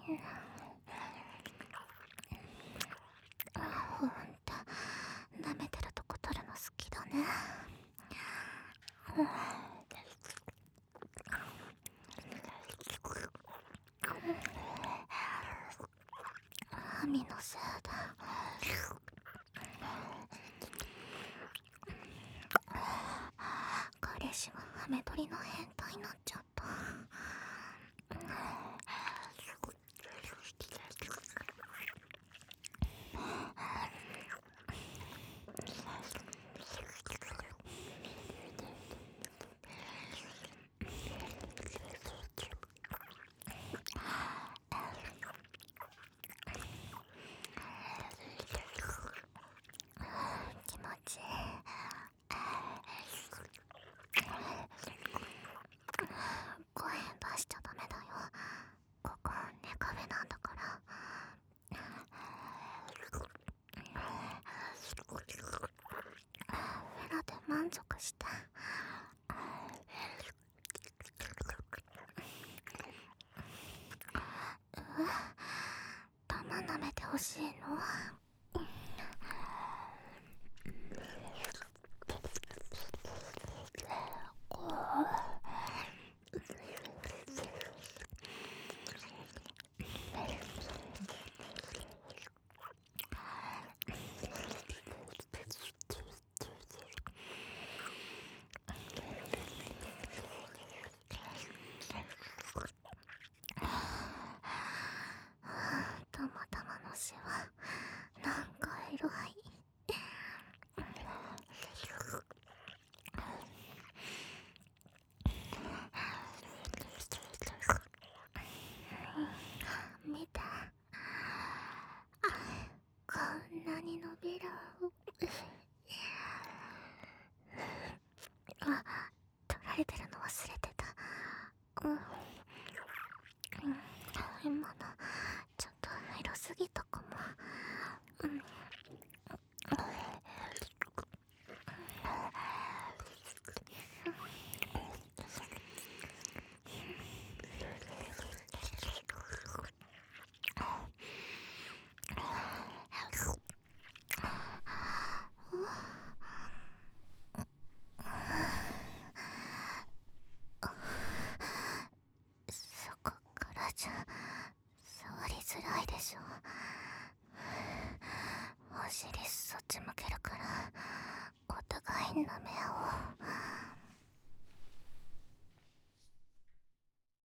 ほんと、舐めてるとこ取るの好きだね。ハミのせいだ。彼氏がハメ撮りの変態になっちゃった。気持ちいい。声出しちゃダメだよ。ここネカフェなんだから。フェラで満足した。玉舐めてほしいの？たまたまのシワ、なんか色合い。見て、こんなに伸びる。取られてるの忘れてた。今のちょっと広すぎたかも。そこからじゃ触りづらいでしょ。お尻そっち向けるからお互い舐め合おう。